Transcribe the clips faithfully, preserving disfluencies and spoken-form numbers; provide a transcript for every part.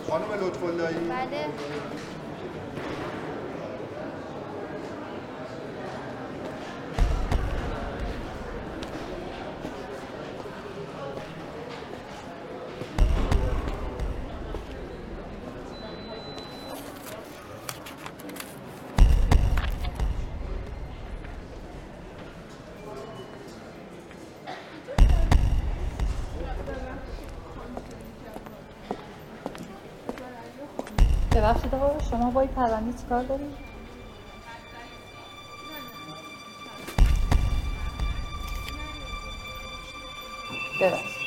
خانم لطف‌اللهی. بله. ببخشید آقا شما با این پرونده چیکار دارید؟ ببخشید.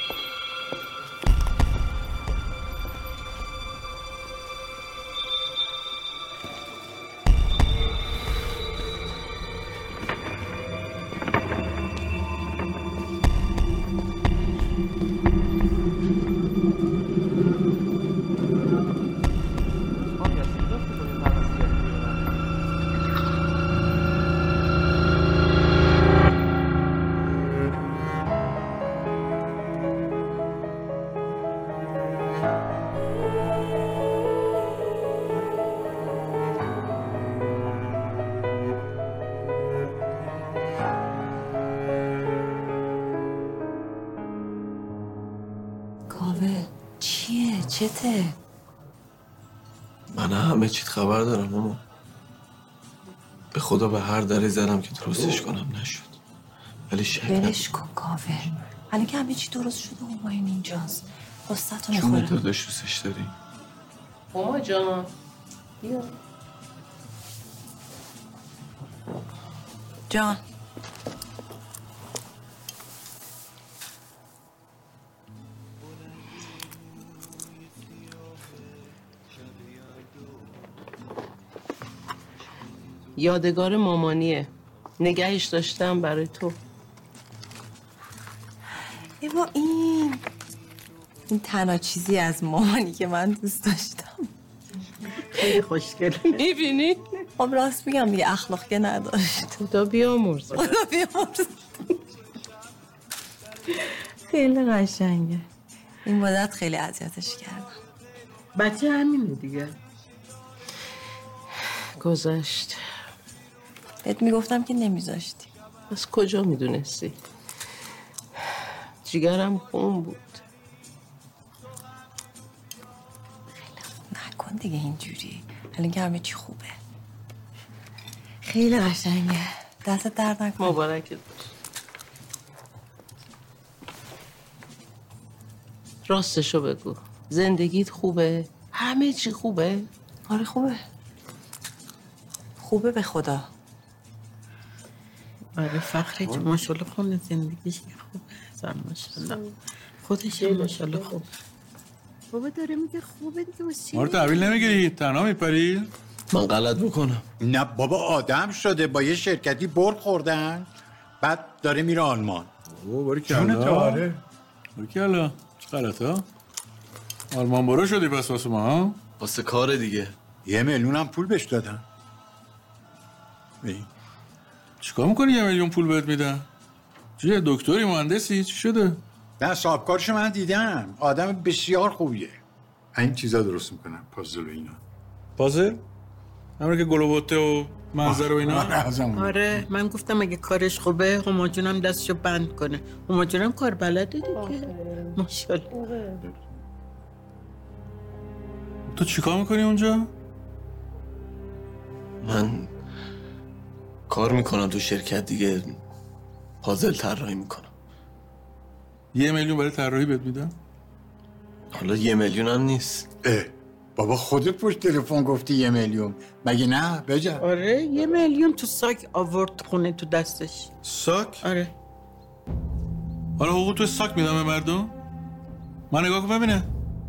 کاوه چیه؟ چته؟ من همه چیت خبر دارم اما به خدا به هر دری زدم که درستش کنم نشد. ولی شک ولش کن کاوه. الان که همه چی درست شده همایون اینجاست. قصتو چون میخورم. تو داشت دوستش داری؟ هما جان بیا. جان یادگار مامانیه، نگهش داشتم برای تو. ایوا این این تنها چیزی از مامانی که من دوست داشتم. خیلی خوشگله. میبینی؟ خب راست میگم دیگه، اخلاق که نداشت. خدا بیامرزه. خدا بیامرزه. خیلی قشنگه. این مدت خیلی اذیتش کردم. بچه همینه دیگه. گذشت. بهت میگفتم که نمیذاشتی. از کجا میدونستی؟ جیگرم خون بود. خیلی خوب نکن دیگه اینجوری. الان که همه چی خوبه. خیلی قشنگه. دست درد نکن. مبارکت باش. راستشو بگو. زندگیت خوبه؟ همه چی خوبه؟ آره خوبه. خوبه به خدا. آره فخری جون ماشاءالله خونه زندگیش خوبه. زن ماشاءالله. خودش ماشاءالله خوب. بابا داره میگه خوبه دیگه واسه ما رو تحویل نمیگیری؟ تنها میپری؟ من غلط بکنم. نه بابا آدم شده، با یه شرکتی برد خوردن بعد داره میره آلمان. او باری کلا. آره باری کلا. چه غلطه؟ آلمان برو شدی بس واسه ما ها؟ واسه کار دیگه. یه میلیون هم پول بهش دادن. چیکار میکنی یه میلیون پول بهت میدن؟ چیه دکتری مهندسی چی شده؟ نه صاحبکارشو من دیدم، آدم بسیار خوبیه. این چیزا درست میکنن، پازل و اینا. پازل؟ همون که گلوبوته و منظر و اینا؟ آره من گفتم اگه کارش خوبه هما جونم دستشو بند کنه. هما جونم کار بلده دیگه. ماشاءالله. تو چیکار میکنی اونجا؟ من کار میکنم تو شرکت دیگه، پازل طراحی میکنم. یه میلیون برای طراحی بهت میدم؟ حالا یه میلیون هم نیست. اه بابا خودت پشت تلفن گفتی یه میلیون، مگه نه بجا؟ آره یه میلیون تو ساک آورد خونه تو دستش. ساک؟ آره. حالا حقوق تو ساک میدم به مردم؟ من نگاه کن ببینه.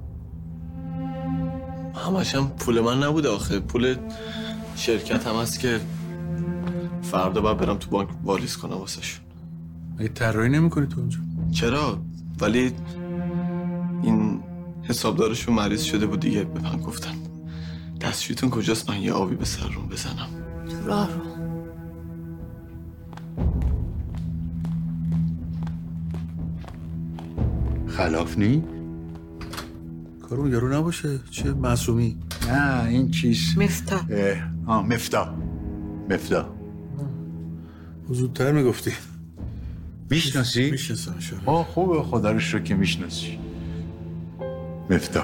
همش هم پول من نبوده آخه، پول شرکت هم هست که فردا باید برم تو بانک والیز کنم واسه شون. اگه طراحی نمی‌کنی تو اونجا؟ چرا؟ ولی این حسابدارشون مریض شده بود دیگه، به من گفتن دستشویتون کجاست من یه آبی به سر روم بزنم. تو راه رو. خلاف نی؟ کارون یارو نباشه. چه معصومی؟ نه این چیز مفتاح. اه آه مفتاح مفتاح زودتر میگفتی. میشناسی؟ میشناسمش. آه خوبه، خدا رو شکر که میشناسی. مفتاح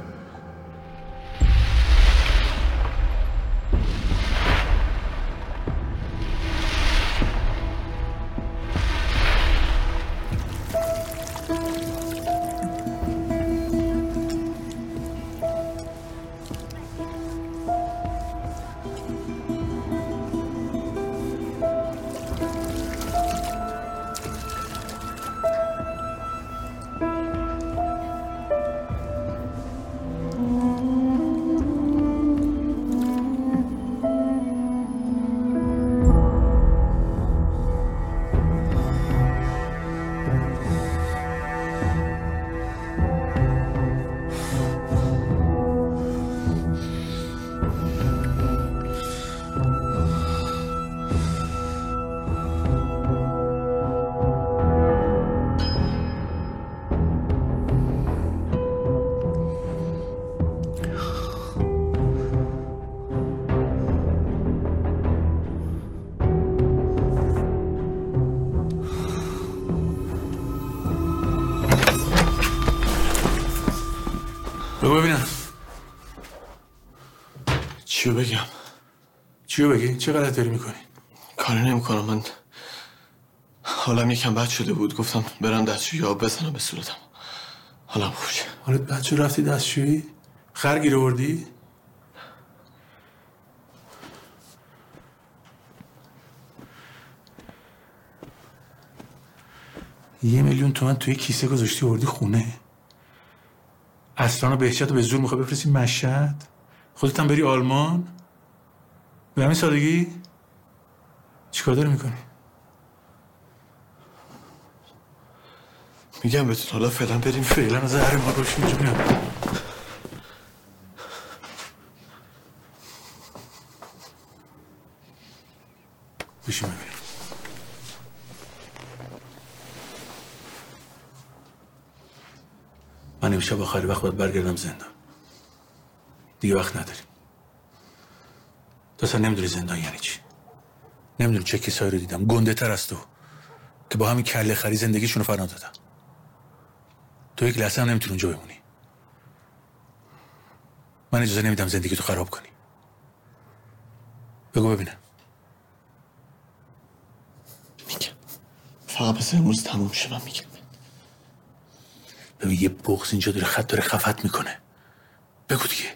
بگو ببینم. چیو بگم؟ چیو بگی؟ چه غلط داری میکنی؟ کاری نمیکنم. من حالم یکم بد شده بود، گفتم برم دستشویی آب بزنم به صورتم حالم خوب شه. حالت بد شد رفتی دستشویی؟ خر گیر آوردی؟ یه میلیون تومن توی کیسه گذاشتی آوردی خونه؟ اصلان و بهجت رو به زور میخوای بفرستی مشهد؟ خودت هم بری آلمان؟ به همین سادگی؟ چیکار داری میکنی؟ میگم بهتون حالا فعلا بریم. فعلا از هر ما روش اینجا میام. بشین ببینم. من امشب آخری وقت باید برگردم زندان. دیگه وقت نداریم. تو اصلا نمیدونی زندان یعنی چی. نمیدونی چه کسایی رو دیدم گنده تر از تو که با همین کله خری زندگیشون رو فنا دادن. تو یک لحظه هم نمیتونی اونجا بمونی. من اجازه نمیدم زندگی تو خراب کنی. بگو ببینم. میگم فقط بس امروز تموم شه. من میگم ببین یه بغض اینجا داره خط داره خفت میکنه. بگو دیگه.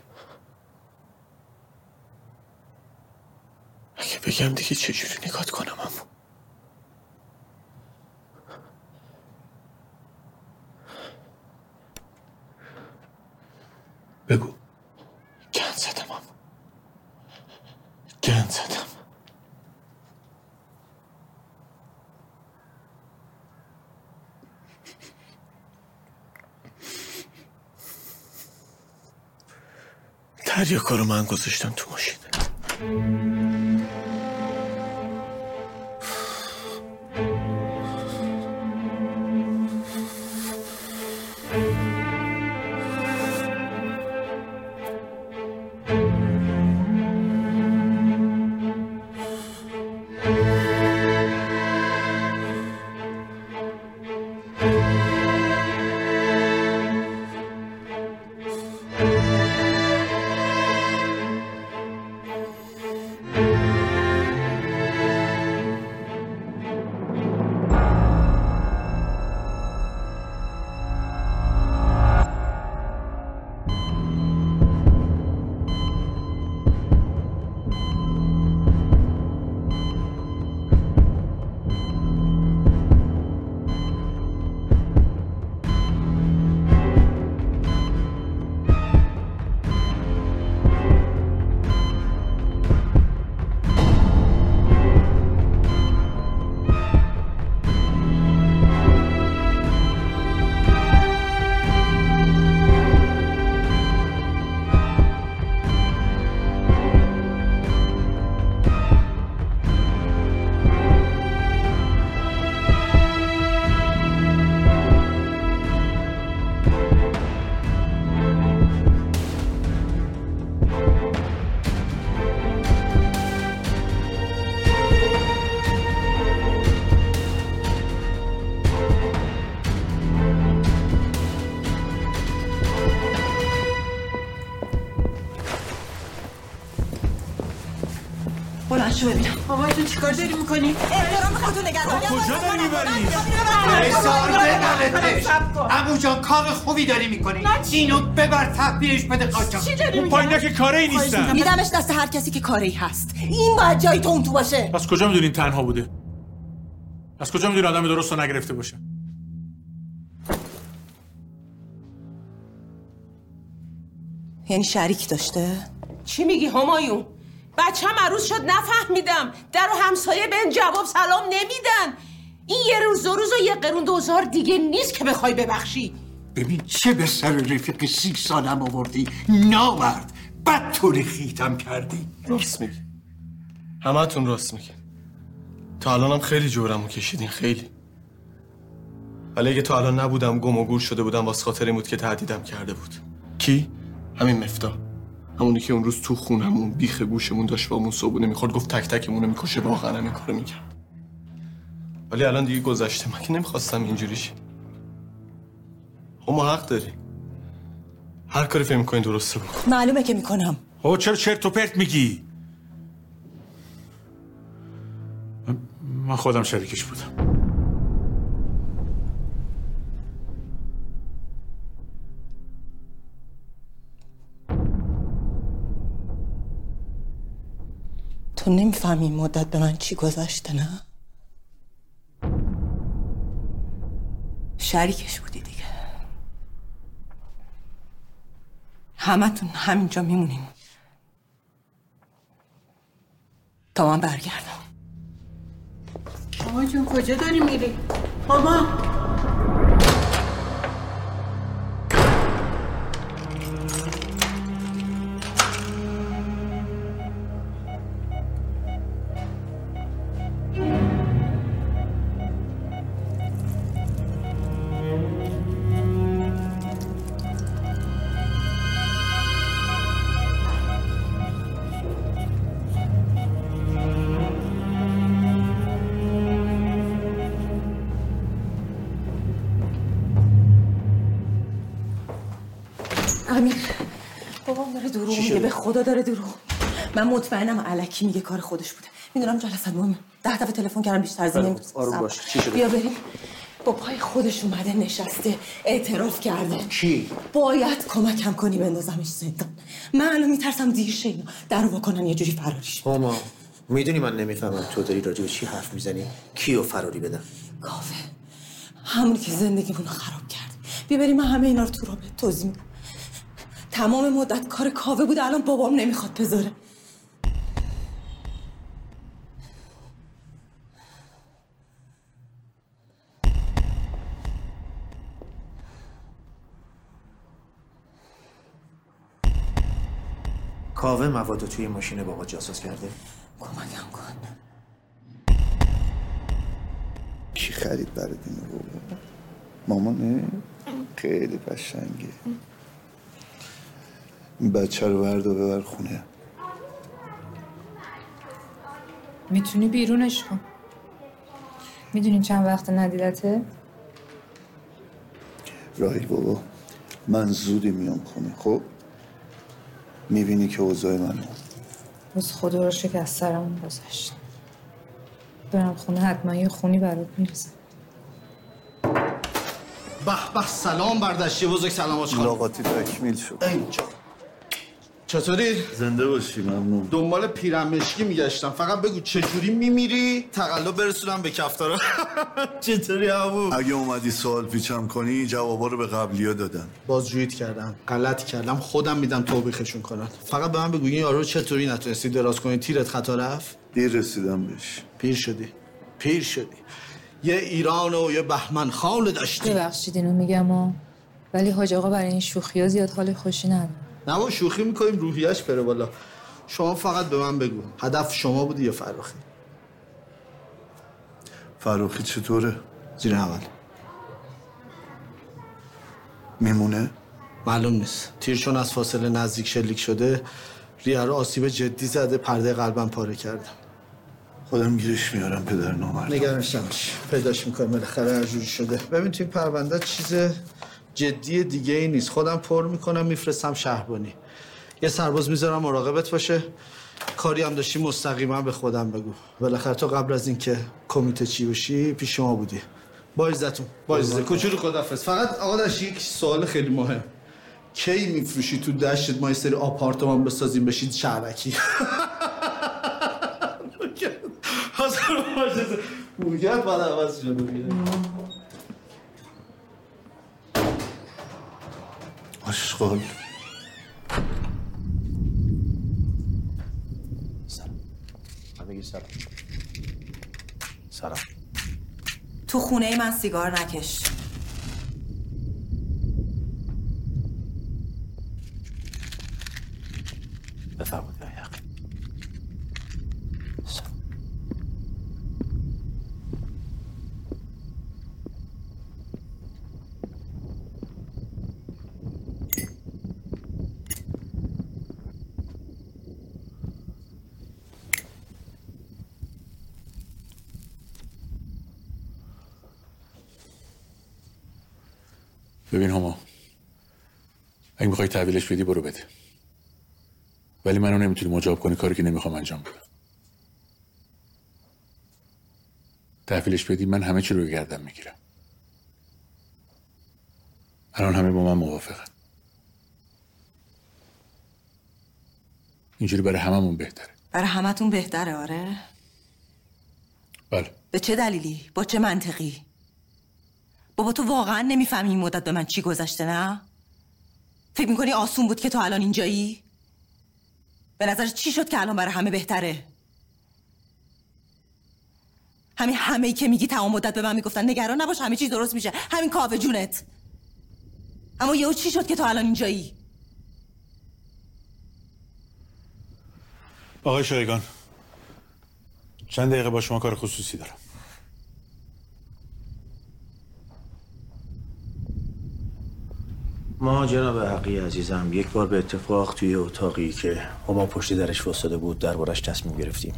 اگه بگم دیگه چجوری نگات کنم امو؟ بگو. گند زدم امو. گند زدم. تریاکا رو من گذاشتم تو ماشین. پاشو ببینم. بابا تو چیکار داری میکنی؟ احترام خودتو نگهدار. کجا داری میبری؟ بسار ببرتش عمو جان کار خوبی داری میکنی اینو ببر تحویلش بده قاچاق. چی داری اون پایینا که کاری نیستن. میدمش دست هر کسی که کاری هست. این باید جای تو اون تو باشه. از کجا میدونین تنها بوده؟ از کجا میدونی آدم درست رو نگرفته باشه؟ یعنی شریک داشته؟ چی میگی همایون؟ بچه‌م عروس شد نفهمیدم. در و همسایه بهم جواب سلام نمیدن. این یه روز دو روز و یه قرون دوزار دیگه نیست که بخوای ببخشی. ببین چه به سر رفیق سی سالم آوردی نامرد بد طوری خیتم کردی. راست میگی. همه‌تون راست میگی. تا الانم خیلی جورمو کشیدین خیلی. ولی اگه تا الان نبودم گم و گور شده بودم واسه خاطر این بود که تهدیدم کرده بود. کی؟ همین مفتاح. همونی که اون روز تو خونمون بیخ گوشمون داشت با همون صبونه میخورد گفت تک تکمونو میکشه. واقعا همین کارو میکرد. ولی الان دیگه گذشته. من که نمیخواستم اینجوری شه. اما حق داری. هر کاری فکر می‌کنی درسته بکن. معلومه که میکنم. او چرا چرت و پرت میگی؟ من خودم شریکش بودم. تو نمیفهمی این مدت به من چی گذشته نه؟ شریکش بودی دیگه. همتون همینجا میمونیم تا من برگردم. ماما جون کجا داری میری؟ ماما امیر بابام داره دروغ میگه. به خدا داره دروغ. من مطمئنم الکی میگه کار خودش بوده. میدونم جلسه مهمه. ده دفعه تلفن کردم بیشتر زنگ نمی‌رسم. آروم باش. چی شده؟ بیا بریم. با پای خودش اومده نشسته اعتراف کرده. کی؟ باید کمکم کنی بندازمش زندان. من الان میترسم دیر شه اینا درو واکنن یه جوری فراریش. ماما میدونی من نمیفهمم تو داری راجع به چی حرف میزنی؟ کیو فراری بدم؟ کاوه همونی که زندگیمون رو خراب کرد. بیا بریم من همه اینا رو تو رابط توضیح میدم. تمام مدت کار کاوه بوده. الان بابام نمیخواد بذاره. کاوه مواد توی ماشین بابا جاسوس کرده؟ کمکم کن. کی خرید برای اینو بابا؟ مامانه؟ خیلی قشنگه. این بچه رو برد و ببر خونه. میتونی بیرونش کن. میدونی چند وقت ندیدته؟ راهی بابا من زودی میام خونه. خب میبینی که اوضاع منو. روز خدا رو شکر از سرمون گذشت. برم خونه حتما یه خونی برات میرسم. به به سلام برداشتی بزرگ سلام آشخان. ملاقاتی تکمیل شد. اینجا چطوری؟ زنده باشی. ممنون. دنبال پیرمشکی میگشتم. فقط بگو چجوری میمیری تقلا برسونم به کفتارا. چطوری عمو؟ اگه اومدی سوال پیچم کنی جوابا رو به قبلیا دادن. بازجوییت کردم غلط کردم خودم میدم توبیخشون کنن. فقط به من بگو این یارو چطوری نتونستی دراز کنی تیرت خطا رفت؟ دیر رسیدم بهش. پیر شدی پیر شدی. یه ایران و یه بهمن خان داشتی. ببخشید اینو میگم ها، ولی حاج آقا برای این شوخی‌ها زیاد حال خوشی نداره. نه ما شوخی میکنیم روحیش بره بالا. شما فقط به من بگو هدف شما بودی یا فراخی؟ فراخی چطوره؟ زیر اول میمونه؟ معلوم نیست. تیر چون از فاصله نزدیک شلیک شده ریه رو آسیب جدی زده. پرده قلبم پاره کردم. خودم گیرش میارم پدر نامرد. نگرانش نباش پیداش میکنم. بالاخره هر جوری شده. ببین توی پرونده چیز جدی دیگه ای نیست. خودم پر میکنم میفرستم شهربانی. یه سرباز میذارم مراقبت باشه. کاری هم داشتی مستقیما به خودم بگو. بالاخره تو قبل از اینکه کمیته چی بشی پیش ما بودی. با عزتون. با عزت. کوچولو خدافظ. فقط آقا داشت یک سوال خیلی مهم. کی میفروشی تو دشت ما یه سری آپارتمان بسازیم بشید شهرکی؟ حاضر باشه. موگت بعد عوض شده میره. آشغال. سلام. بگی سلام. سلام. تو خونه من سیگار نکش. بفرمایید آقای حقی. ببین هما، اگه میخوای تحویلش بدی برو بده، ولی منو نمیتونی مجاب کنی کاری که نمیخوام انجام بدم. تحویلش بدی من همه چی رو گردم میگیرم. الان همه با من موافقن. اینجوری برای هممون بهتره. برای همتون بهتره؟ آره. بله. به چه دلیلی؟ با چه منطقی؟ بابا تو واقعا نمیفهمی این مدت به من چی گذشته، نه؟ فکر میکنی آسون بود که تو الان اینجایی؟ به نظر چی شد که الان برای همه بهتره؟ همین همه‌ای که میگی تمام مدت به من میگفتن نگران نباش همه چیز درست میشه، همین کاوه جونت. اما یهو چی شد که تو الان اینجایی؟ آقای شایگان، چند دقیقه با شما کار خصوصی دارم. ما جناب حقی عزیزم یک بار به اتفاق توی اتاقی که هما پشت درش واسطه بود دربارش تصمیم گرفتیم.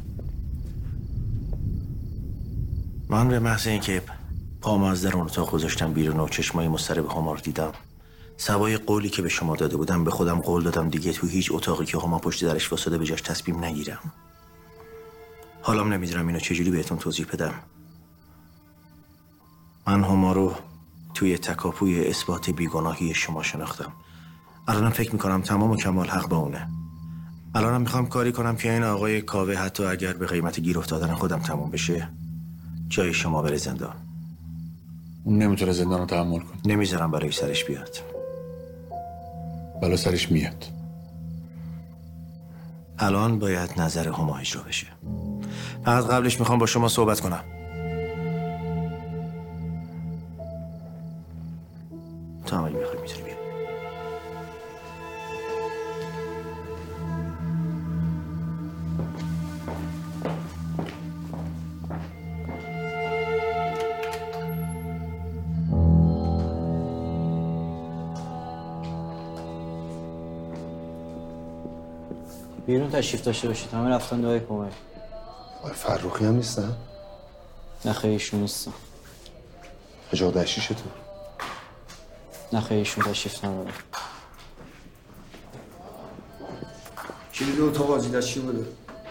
من به محض اینکه پام از در اون اتاق گذاشتم بیرون و چشمای مضطرب هما رو دیدم، سوای قولی که به شما داده بودم به خودم قول دادم دیگه تو هیچ اتاقی که هما پشت درش واسطه به جاش تصمیم نگیرم. حالم نمیدونم اینو چجوری بهتون توضیح بدم. من هما رو توی تکاپوی اثبات بیگناهی شما شناختم. الانم فکر میکنم تمام و کمال حق با اونه. الانم میخوام کاری کنم که این آقای کاوه حتی اگر به قیمت گیر افتادن خودم تموم بشه جای شما بره زندان. اون نمیتونه زندان رو تحمل کنه. نمیذارم برای سرش بیاد. بلا سرش میاد. الان باید نظر هما اجرا بشه. فقط قبلش میخوام با شما صحبت کنم. تو هم اگه میخوای میتونی بیا. بیرون تشریف داشته باشید. همه رفتن دعای کمک. آقای فرخی هم نیستن؟ نه خیلی ایشون نیستن. حجاب دشتی چطور؟ نه خیلی ایشون تشریف نداره. کلید اتاق آجی دستی بوده.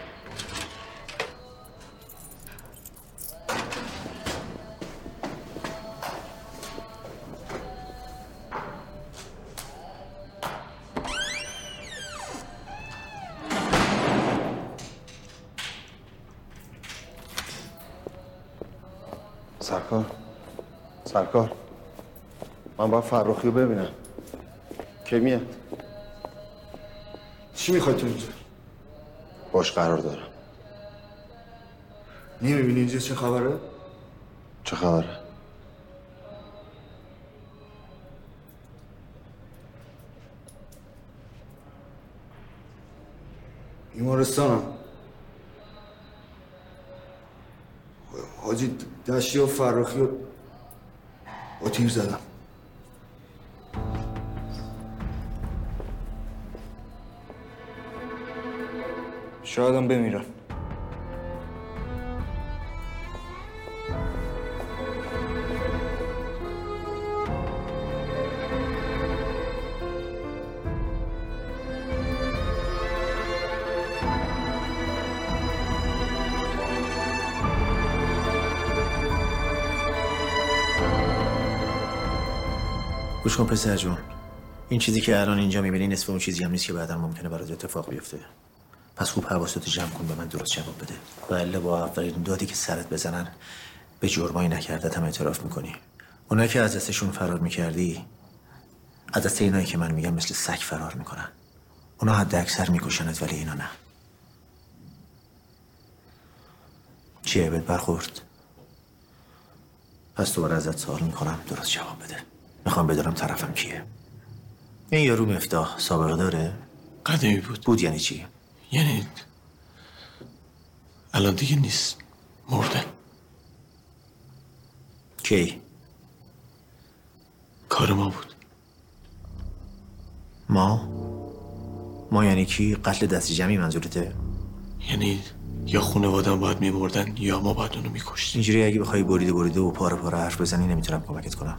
سرکار سرکار من باید فرخی رو ببینم. کی میاد؟ چی میخوای تو اینجا؟ باش قرار دارم. نمیبینی اینجا چه خبره؟ چه خبره؟ بیمارستانم. حاجی دشتی و فرخی رو با تیر زدم. شایدم بمیرم. گوش کن پسر جون، این چیزی که الان اینجا میبینی نصف اون چیزی هم نیست که بعدا ممکنه برات اتفاق بیفته. پس خوب حواستو جمع کن، به من درست جواب بده. ولی با اولین دادی که سرت بزنن به جرمایی نکردت هم اعتراف میکنی. اونایی که از دستشون فرار میکردی از دست اینایی که من میگم مثل سگ فرار میکنن. اونا حد اکثر میکشنت ولی اینا نه. چیه بهت برخورد؟ پس دوباره ازت سوال میکنم، درست جواب بده. میخوام بدونم طرفم کیه. این یارو مفتاح سابقه داره؟ قدیمی بود. بود یعنی چی؟ یعنی الان دیگه نیست، مرده. کی؟ کار ما بود. ما؟ ما یعنی کی؟ قتل دستی جمعی منظورته؟ یعنی یا خانواده‌ام باید میمردن یا ما باید اونو میکشتیم. اینجوری اگه بخوای بریده بریده و پاره پاره حرف بزنی نمیتونم کمکت کنم.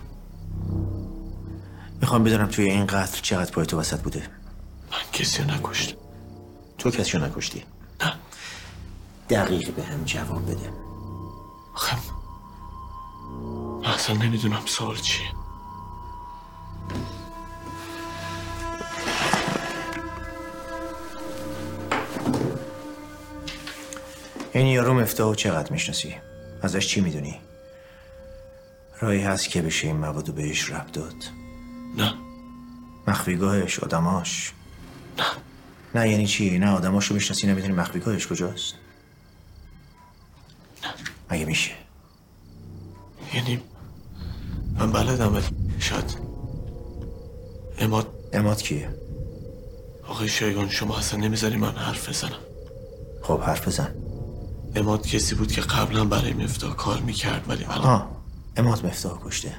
میخوام بدونم توی این قتل چقدر پای تو وسط بوده. من کسی رو نکشتم. تو کسی رو نکشتی؟ نه. دقیق به هم جواب بده. آخه اصلا نمیدونم سوال چیه. این یارو مفتاحو چقدر میشناسی؟ ازش چی میدونی؟ راهی هست که بشه این موادو بهش ربط داد؟ نه. مخفیگاهش، آدماش؟ نه. نه یعنی چی؟ نه آدماشو میشناسی نمیدونی مخفیگاهش کجاست؟ نه. مگه میشه؟ یعنی من بلدم شاید اماد. اماد کیه؟ آقای شایگان شما اصلا نمیذاری من حرف بزنم. خب حرف بزن. اماد کسی بود که قبلا برای مفتاح کار میکرد ولی الان ها اماد مفتاح کشته.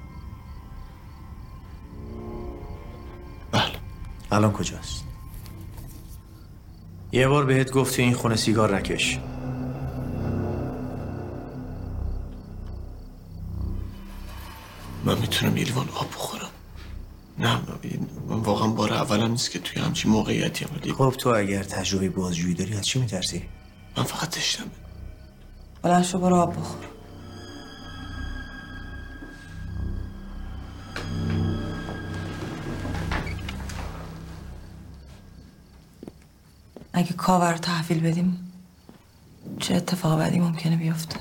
بله. الان کجاست؟ یه بار بهت گفت تو این خونه سیگار نکش. من میتونم یه لیوان آب بخورم. نه من واقعا بار اولم نیست که توی همچین موقعیتی هم ولی خب تو اگر تجربه بازجویی داری از چی میترسی؟ من فقط تشنمه. بلند شو برو آب بخور. اگه کاور رو تحویل بدیم چه اتفاق بدی ممکنه بیفته؟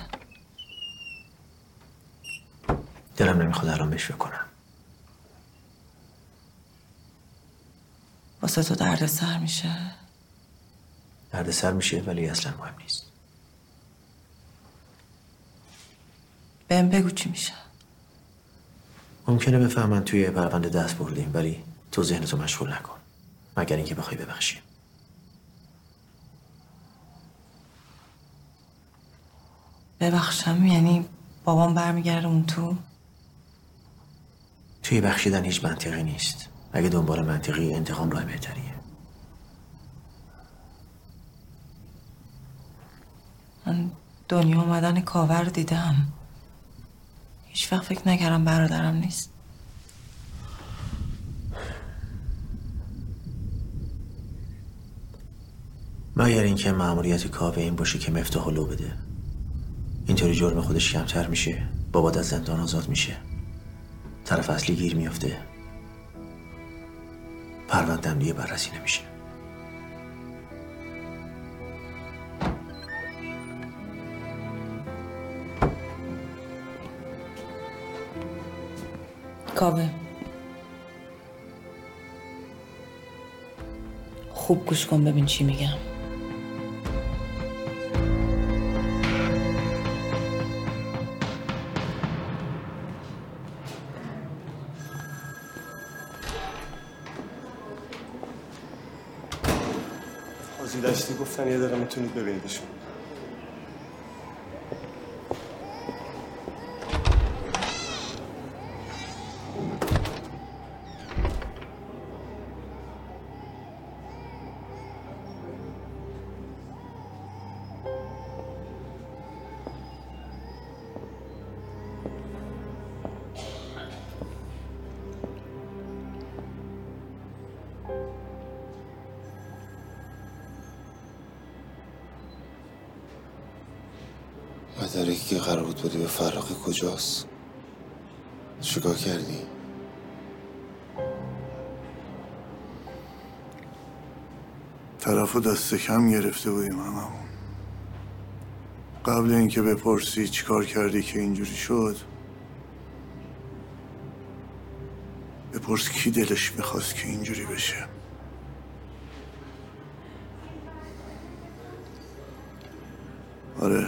دلم نمیخواد الان بهش فکر کنم. واسه تو درد سر میشه؟ درد سر میشه ولی اصلا مهم نیست. بهم بگو چی میشه. ممکنه بفهمن توی پرونده دست بردیم ولی تو ذهنتو مشغول نکن مگر اینکه بخوای ببخشی. ببخشم یعنی بابام برمیگرده اون تو؟ توی بخشیدن هیچ منطقی نیست. اگه دنبال منطقی انتقام راه بهتریه. من دنیا اومدن کاور دیدم. هیچ وقت فکر نکردم برادرم نیست. مگر اینکه مأموریت کاوه این باشه که مفتاحو لو بده. اینطوری جرم خودش کمتر میشه، بابات از زندان آزاد میشه، طرف اصلی گیر میافته، پرونده‌ام دیگه بررسی نمیشه. کاوه خوب گوش کن ببین چی میگم. حاجی داشتی گفتن یه دقیقه میتونید ببینیدشون. مدرکی که قرار بود بدی به فرقی کجاست؟ چیکار کردی؟ طرف و دست کم گرفته بودیم هممون. قبل اینکه بپرسی چی کار کردی که اینجوری شد، بپرس کی دلش میخواست که اینجوری بشه. آره،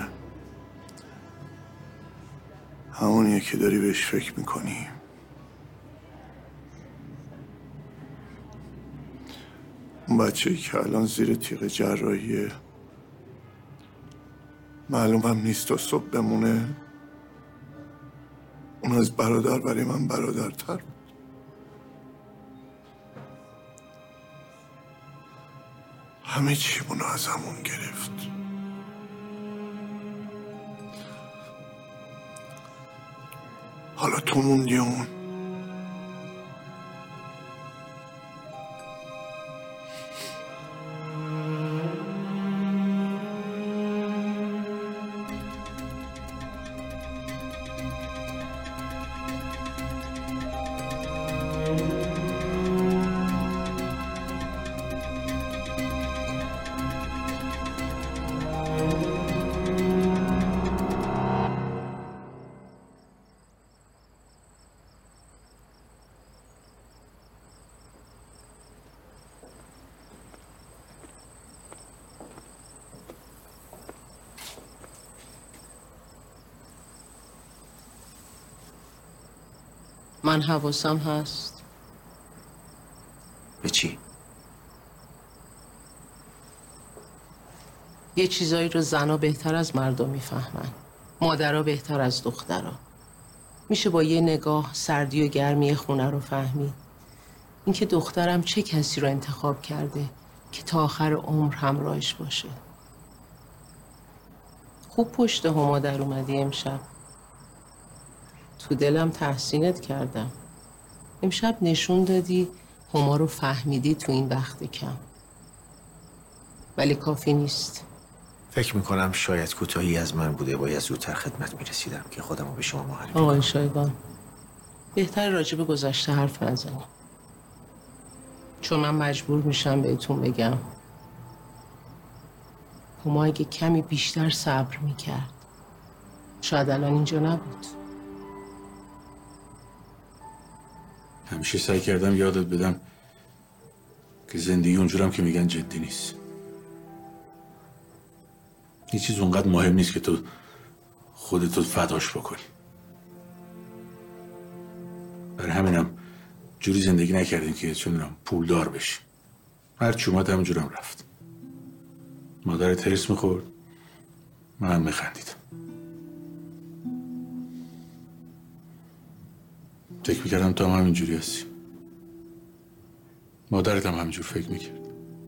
همونیه که داری بهش فکر میکنی. اون بچه‌ای که الان زیر تیغ جراحیه، معلومم نیست تا صبح بمونه. اون از برادر برای من برادرتر بود. همه چیمونو از همون گرفت. حالا تو موندی اون. من حواسم هست. به چی؟ یه چیزایی رو زنا بهتر از مردم میفهمن، مادرها بهتر از دخترها. میشه با یه نگاه سردی و گرمی خونه رو فهمید. اینکه دخترم چه کسی رو انتخاب کرده که تا آخر عمر همراهش باشه. خوب پشت هما در اومدی امشب. تو دلم تحسینت کردم. امشب نشون دادی هما رو فهمیدی تو این وقت کم. ولی کافی نیست. فکر میکنم شاید کوتاهی از من بوده، باید زودتر خدمت میرسیدم که خودم رو به شما معرفی کنم. آقای شایگان، بهتر راجع به گذشته حرف نزنیم، چون من مجبور میشم بهتون بگم هما اگه کمی بیشتر صبر میکرد شاید الان اینجا نبود. همیشه سعی کردم یادت بدم که زندگی اونجورم که میگن جدی نیست. هیچ چیز اونقدر مهم نیست که تو خودتو فداش بکنی. برای همینم جوری زندگی نکردیم که چون دونم پولدار بشی. هر چی اومد همونجورم رفت. مادرت هرس میخورد، من هم میخندیدم. فکر میکردم تو هم همینجوری هستی. مادرت هم همینجور فکر میکرد.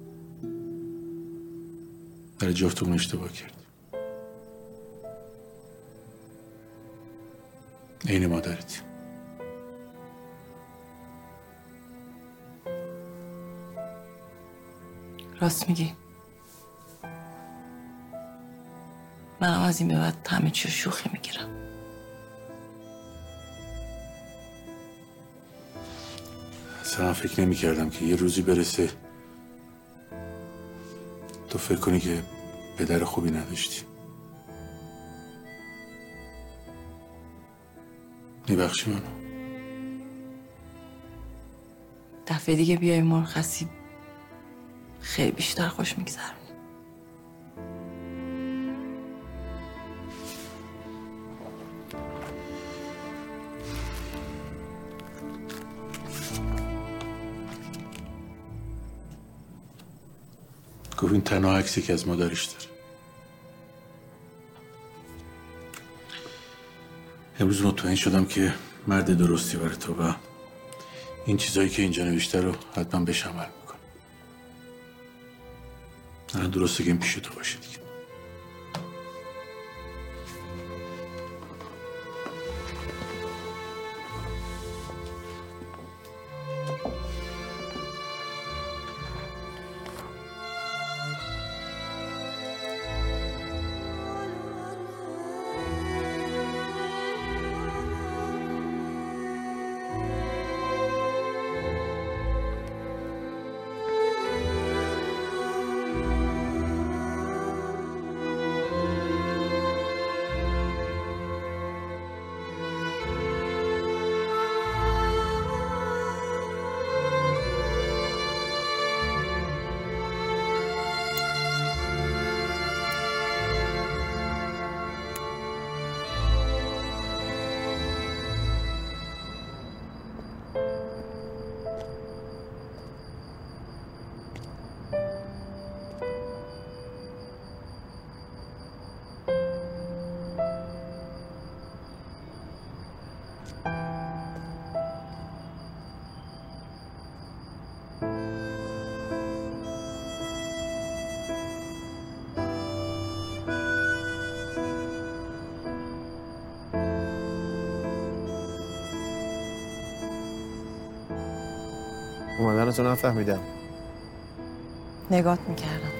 در جفتمون اشتباه کرد. عین مادرت. راست میگی. منم از این به بعد همه چی رو شوخی میگیرم. اصلا فکر نمی کردم که یه روزی برسه تو فکر کنی که پدر خوبی نداشتی. میبخشی منو؟ دفعه دیگه بیای مرخصی خیلی بیشتر خوش میگذرونی. گفت این تنها عکسی که از مادرش داره. امروز مطمئن شدم که مرد درستی برای تو و این چیزایی که اینجا نوشته رو حتما بهش عمل میکنه. الان درسته که این پیش تو باشه دیگه. اومدنتو نفهمیدم. نگات میکردم.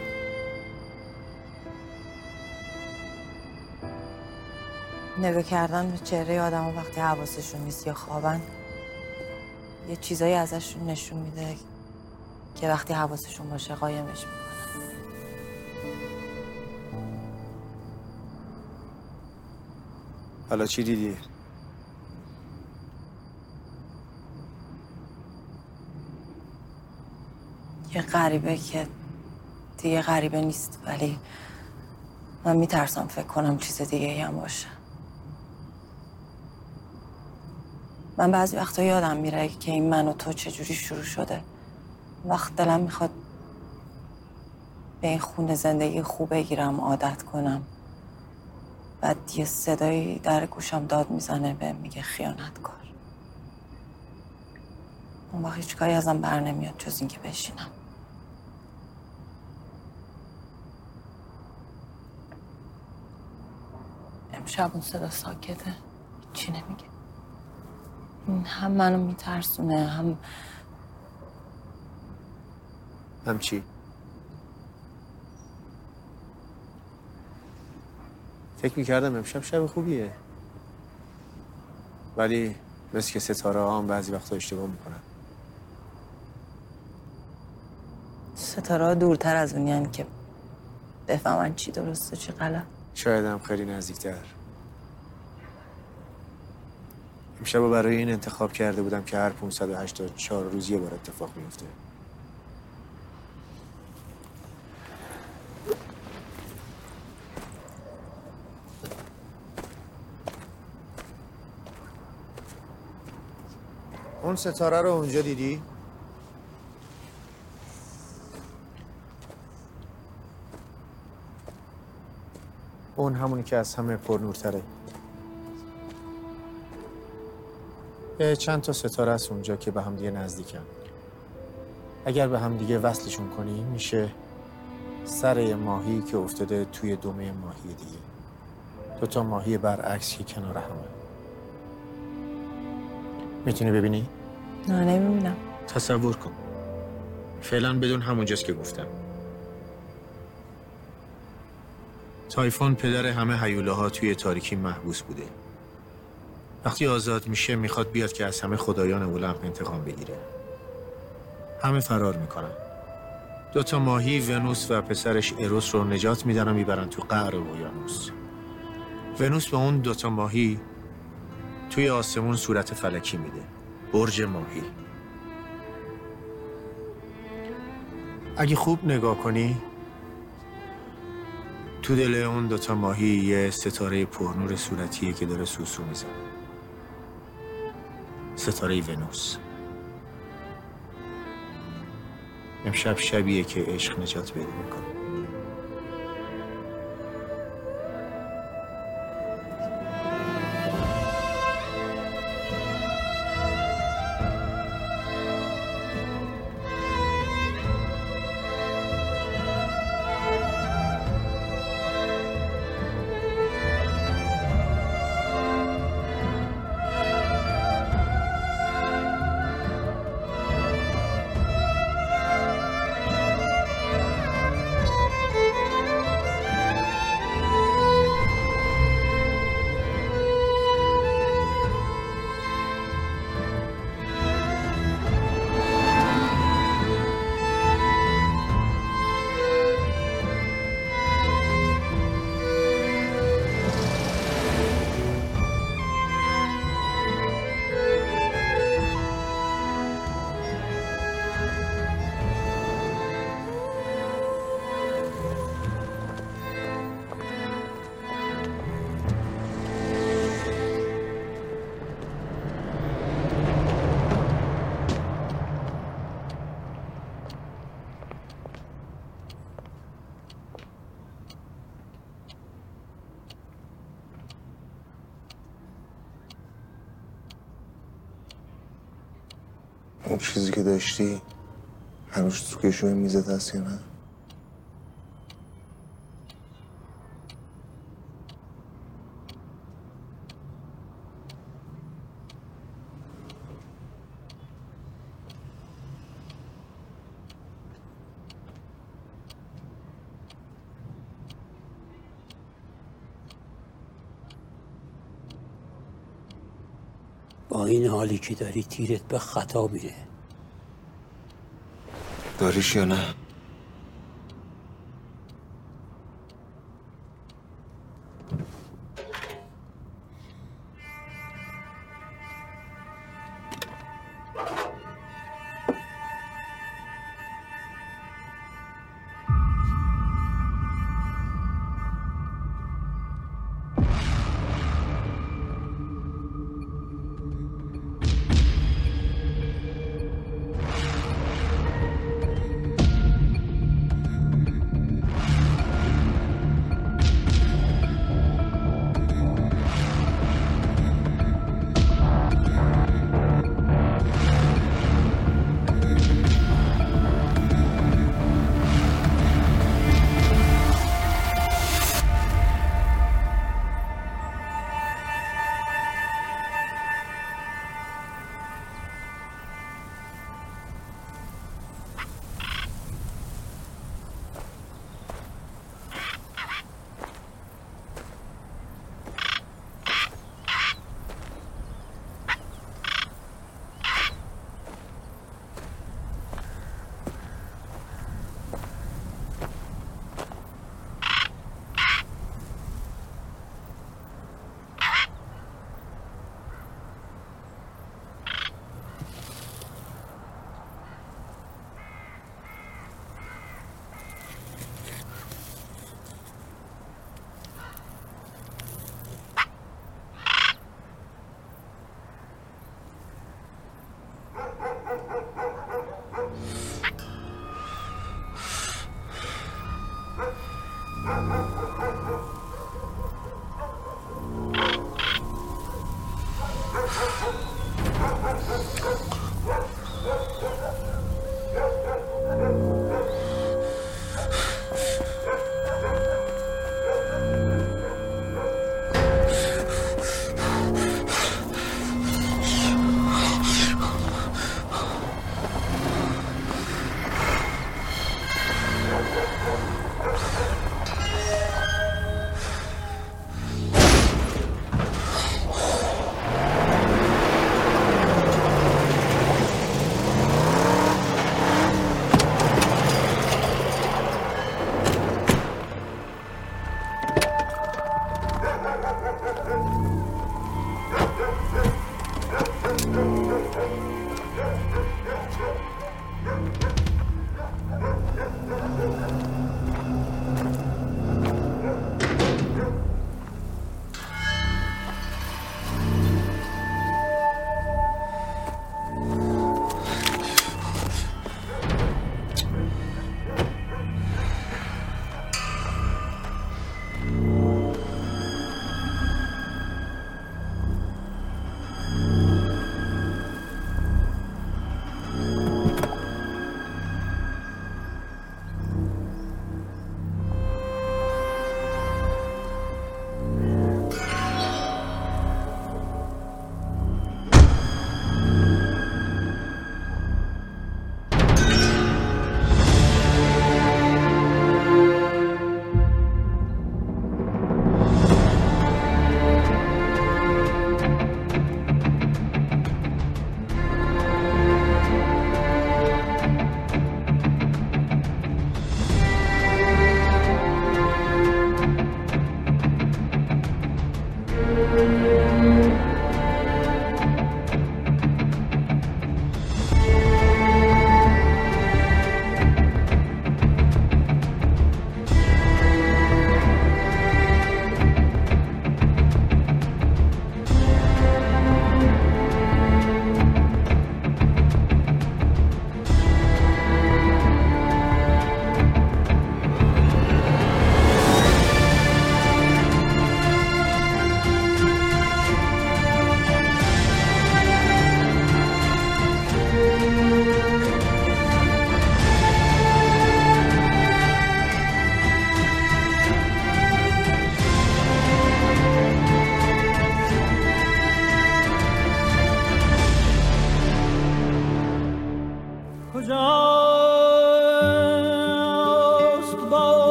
نگاه کردن به چهره آدم وقتی حواسشون نیست یا خوابن یه چیزایی ازشون نشون میده که وقتی حواسشون باشه قایمش میکنن. حالا چی دیدی؟ یه غریبه که دیگه غریبه نیست، ولی من میترسم فکر کنم چیز دیگه هم باشه. من بعضی وقتا یادم میره که این من و تو چجوری شروع شده. وقت دلم میخواد به این خونه زندگی خوب بگیرم، عادت کنم. بعد یه صدایی در گوشم داد میزنه به میگه خیانتکار. اون وقت هیچ کاری ازم بر نمیاد جز اینکه بشینم. امشب اون صدا ساکته، چی نمیگه. این هم منو میترسونه هم هم چی؟ فکر میکردم امشب شب خوبیه، ولی مثل که ستاره ها هم بعضی وقتا اشتباه میکنن. ستاره ها دورتر از اونیان که بفهمن چی درسته چی غلط. شاید هم خیلی نزدیکتر. امشب برای این انتخاب کرده بودم که هر پانصد و هشتاد و چهار روز یه بار اتفاق میفته. اون ستاره رو اونجا دیدی؟ اون همونی که از همه پرنورتره. چند تا ستاره است اونجا که به هم دیگه نزدیکن. اگر به هم دیگه وصلشون کنی میشه سر یه ماهی که افتاده توی دمه ماهی دیگه. دو تا ماهی برعکس که کنار همه. میتونی ببینی؟ نه نمیبینم. تصور کن. فعلا بدون همونجاست که گفتم. تایفون پدر همه هیولاها توی تاریکی محبوس بوده. وقتی آزاد میشه میخواد بیاد که از همه خدایان اولمپ انتقام بگیره. همه فرار میکنن. دو تا ماهی ونوس و پسرش اروس رو نجات میدن و میبرن تو قعر اقیانوس. ونوس به اون دو تا ماهی توی آسمون صورت فلکی میده. برج ماهی. اگه خوب نگاه کنی تو دل اون دو تا ماهی یه ستاره پرنور صورتیه که داره سوسو میزنه. ستاره ونوس. امشب شبیه که عشق نجات پیدا میکنه. اون چیزی که داشتی هنوز تو کشوی میزت هست یا نه؟ این حالی که داری تیرت به خطا میره. داریش یا نه؟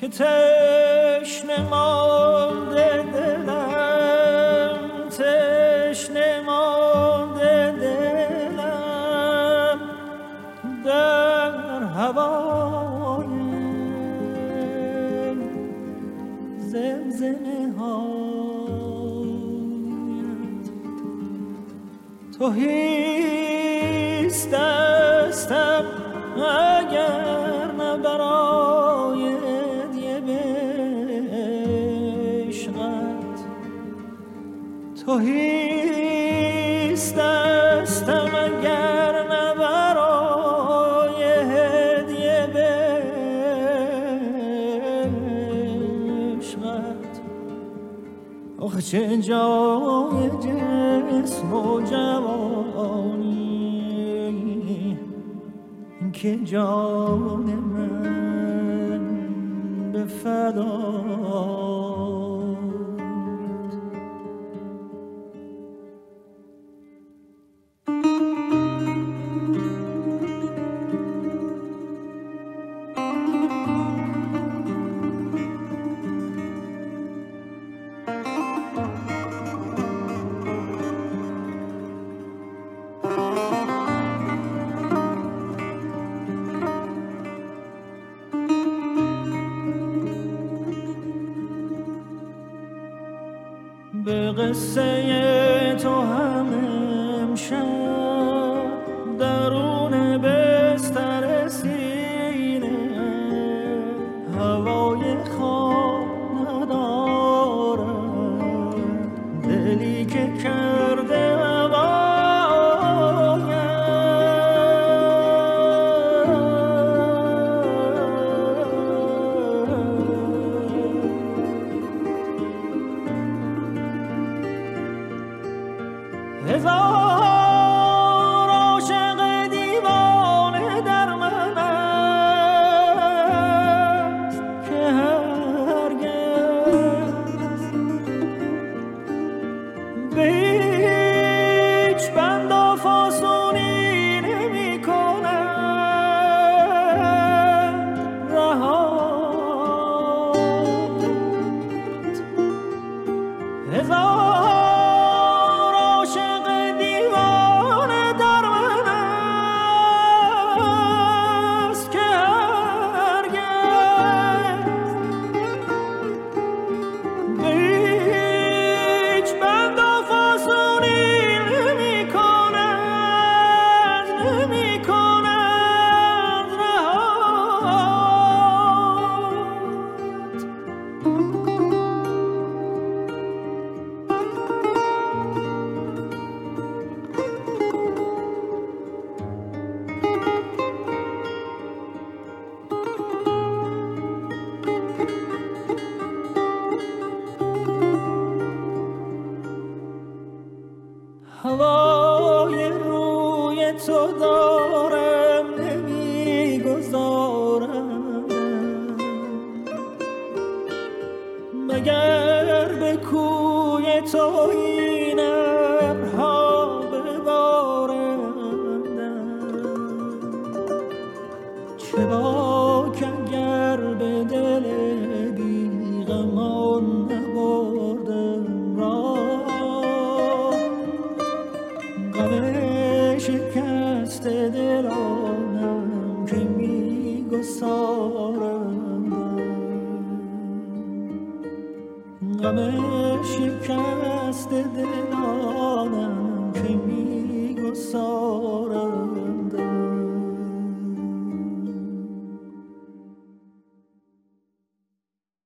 که تشنه مانده دلم، تشنه مانده دلم در هوای زمزمه هایت. تهیست دستم اگر نه برای هدیه به عشقت، تهیست دستم اگر نه برای هدیه به عشقت. آخه چه جای جسم و جوانی که جان من به فدایت. به قصه تو هم امشب درون بستر سینه هوای خواب ندارم، دلی که کرده هزار عاشق دیوانه در من است که هرگز به هیچ بند و فاسونی نمی کند رهایت. هزار هوای روی تو دارم نمیگذارم مگر به کوی تو این ابرها ببارندم. چه باک اگر به دل بیغمان نبردم راه، غم شکست دلانم که میگسارندم، غم شکست دلانم که میگسارندم.